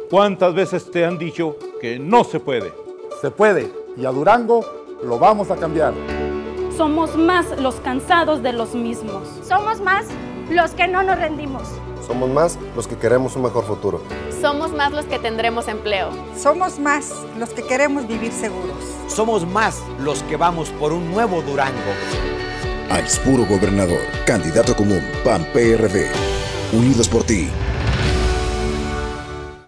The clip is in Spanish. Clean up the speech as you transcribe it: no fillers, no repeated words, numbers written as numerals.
¿Cuántas veces te han dicho que no se puede? Se puede, y a Durango lo vamos a cambiar. Somos más los cansados de los mismos. Somos más los que no nos rendimos. Somos más los que queremos un mejor futuro. Somos más los que tendremos empleo. Somos más los que queremos vivir seguros. Somos más los que vamos por un nuevo Durango. Aispuro Gobernador, candidato común, PAN-PRD. Unidos por ti.